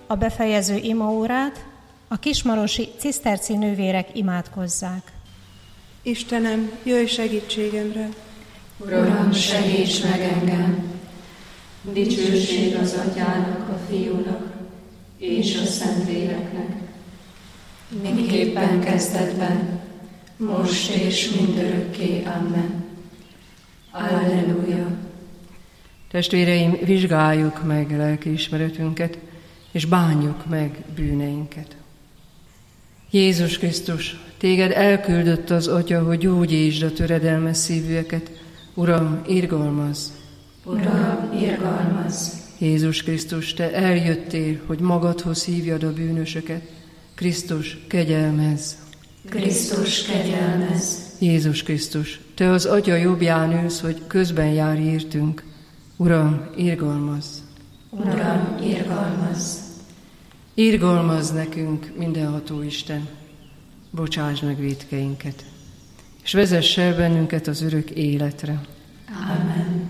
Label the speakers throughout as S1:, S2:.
S1: a befejező imaórát a kismarosi ciszterci nővérek imádkozzák.
S2: Istenem, jöjj segítségemre!
S3: Uram, segíts meg engem! Dicsőség az Atyának, a Fiúnak és a Szentléleknek, miképpen kezdetben, most és mindörökké. Amen. Alleluja!
S4: Testvéreim, vizsgáljuk meg lelkiismeretünket, és bánjuk meg bűneinket. Jézus Krisztus, téged elküldött az Atya, hogy gyógyítsd a töredelmes szívűeket. Uram, irgalmazz!
S3: Uram, irgalmazz!
S4: Jézus Krisztus, te eljöttél, hogy magadhoz hívjad a bűnösöket. Krisztus, kegyelmezz!
S3: Krisztus, kegyelmezz!
S4: Jézus Krisztus, te az Atya jobbján ülsz, hogy közben járj értünk. Uram, irgalmazz!
S3: Uram, irgalmazz!
S4: Irgalmazz nekünk, mindenható Isten, bocsásd meg vétkeinket, és vezess el bennünket az örök életre.
S3: Amen.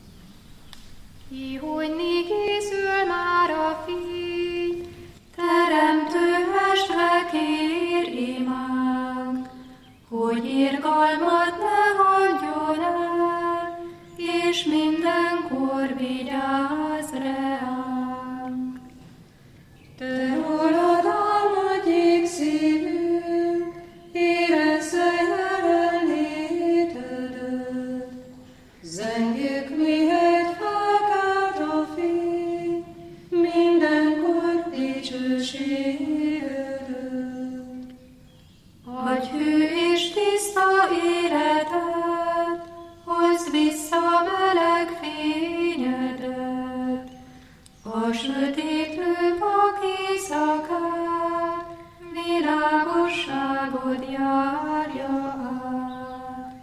S5: Ihojni készül már a fény, teremtő mestre kér imánk, hogy irgalmat ne hagyjon el, és mindenkor vigyázz reánk. Te rólad álmodjék szívünk, érezze jelenlétedet. Zengjük, mihelyt felkelt a fény, mindenkor dicsőségedet. Adj hű és tiszta életet, hozd vissza meleg fényedet, a sötétlő vak éjszakát, világosságod járja át.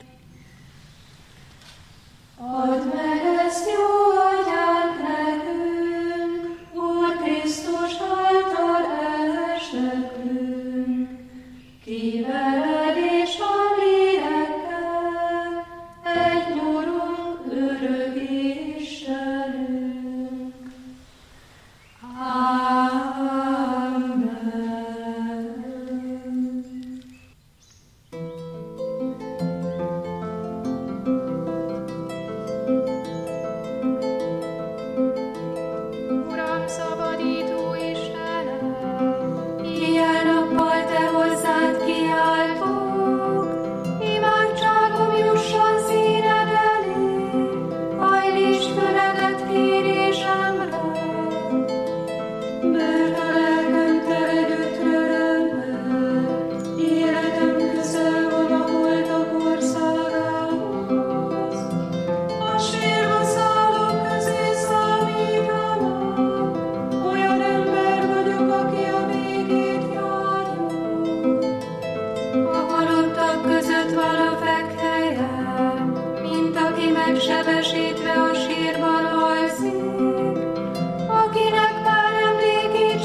S5: Add meg ezt jó atyánk nekünk, Úr Krisztus által esnekünk, ki veled és a lélekkel egy nyurunk, örök Istenünk. Amen. Uram, szabadító Istenem, éjjel-nappal te hozzád kiáltok, imádságom jusson színed elé, hajlítsd füledet kérésemre. Mert a lelkem tele gyötrelemmel, életem közel van a holtak országához. A sírba szállók közé számítanak, olyan ember vagyok, aki a végét járja. A halottak között van a fekhelyem, mint aki megsebesítve a sírban alszik, akinek már emlékét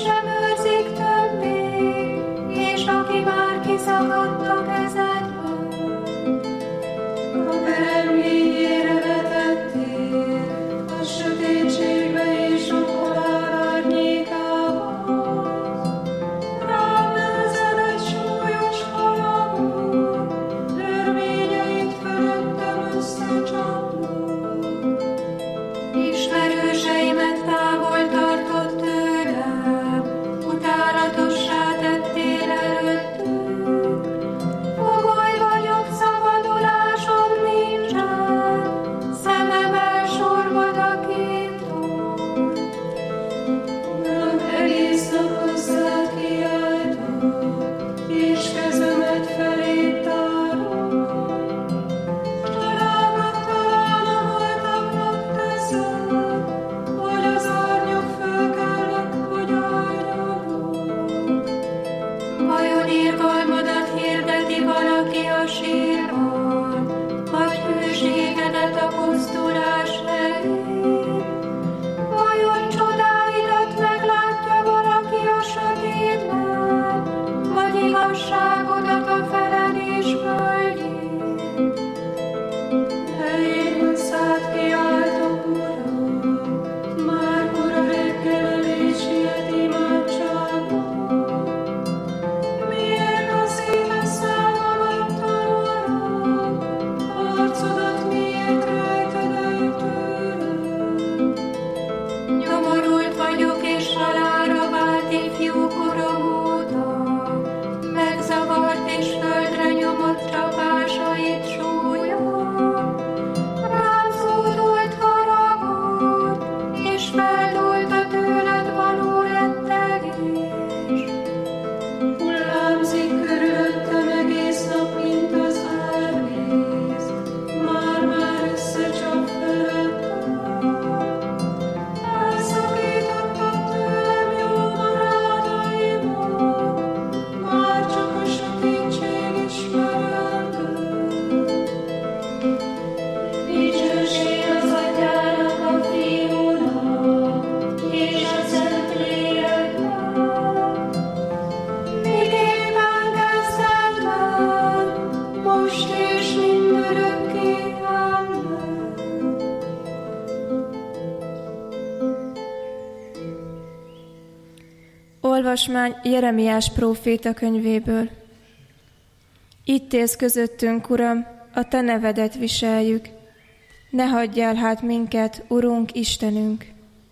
S6: Olvasmány Jeremiás próféta könyvéből. Itt élsz közöttünk, Uram, a Te nevedet viseljük. Ne hagyjál hát minket, Urunk, Istenünk!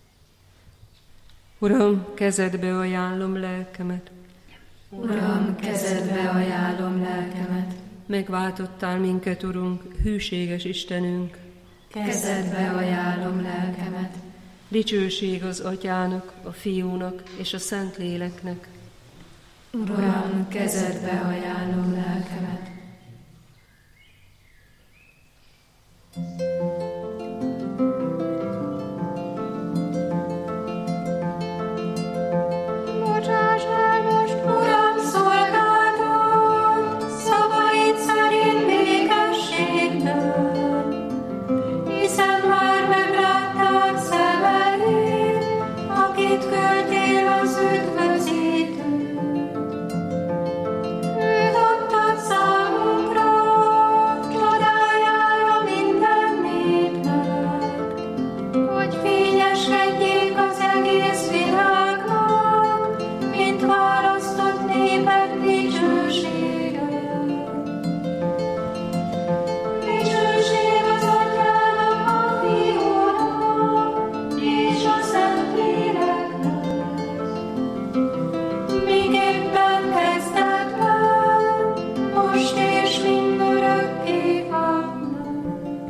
S7: Uram, kezedbe ajánlom lelkemet.
S3: Uram, kezedbe ajánlom lelkemet.
S7: Megváltottál minket, Urunk, hűséges Istenünk.
S3: Kezedbe ajánlom lelkemet.
S7: Dicsőség az Atyának, a Fiúnak és a Szentléleknek.
S3: Uram, kezedbe ajánlom lelkemet.
S5: Bocsáss el most, Uram, szolgálatot, szavaid szerint békességben, hiszen már meglátták szemeid, akit küldtél az üdvözítőt. Őt adtad számunkra, csodájára minden népnek, hogy fényeskedjék az egész világnak, mint választott néped dicsősége. Dicsőség az Atyának, a Fiúnak és a Szentléleknek, miképpen kezdetben, most és mindörökké vannak.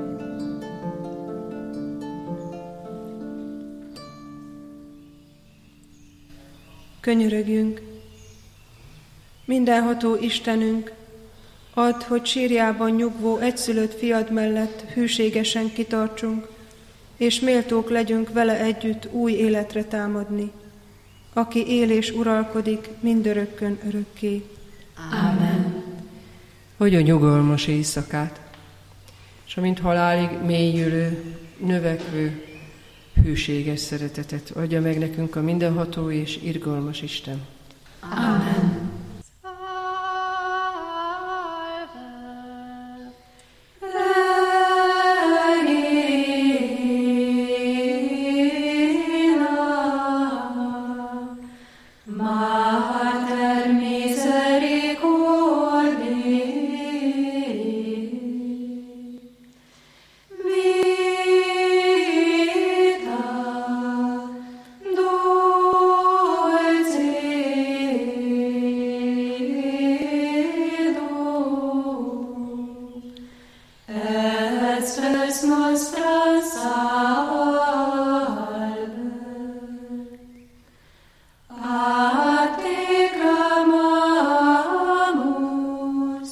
S2: Könyörögjünk! Mindenható Istenünk, add, hogy sírjában nyugvó egyszülött fiad mellett hűségesen kitartsunk, és méltók legyünk vele együtt új életre támadni, aki él és uralkodik mindörökkön örökké.
S3: Ámen.
S4: Hogy a nyugalmas éjszakát, és amint halálig mélyülő, növekvő, hűséges szeretetet adja meg nekünk a mindenható és irgalmas Isten.
S3: Ámen.
S5: Mater misericordiae, vita dulcedo, et spes nostra salve. A te clamamus,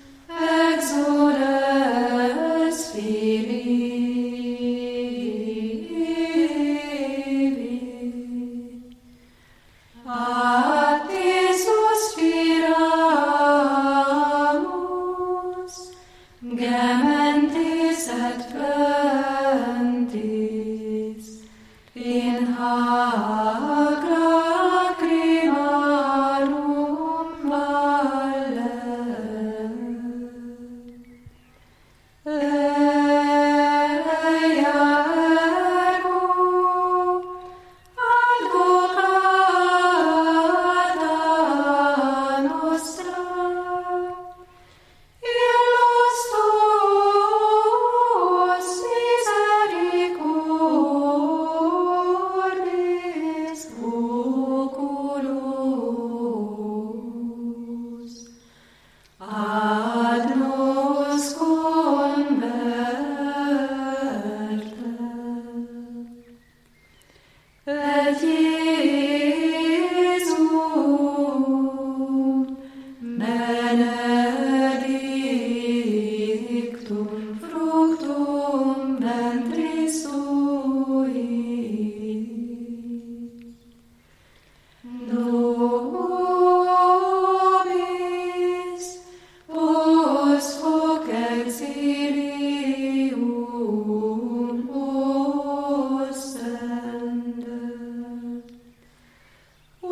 S5: exules Filii. A te suspiramus, gementes et plentis, in hac lacrimarum valle. Eia ergo advocata nostra, illos tuos misericordis oculos, ad nos converte. Et Iesum benedictum fructum ventris tui. Nobis post hoc exilium ostende. O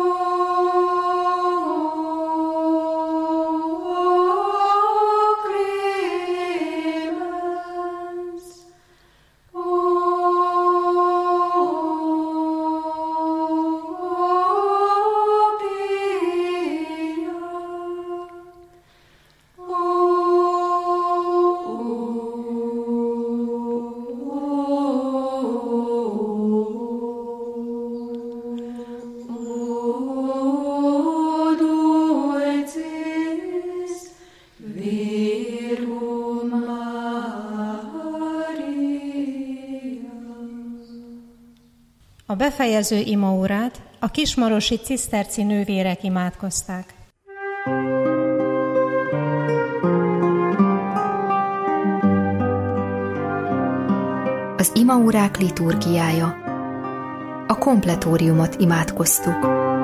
S5: clemens, o
S1: A befejező imaórát a kismarosi ciszterci nővérek imádkozták.
S8: Az imaórák liturgiája. A kompletóriumot imádkoztuk.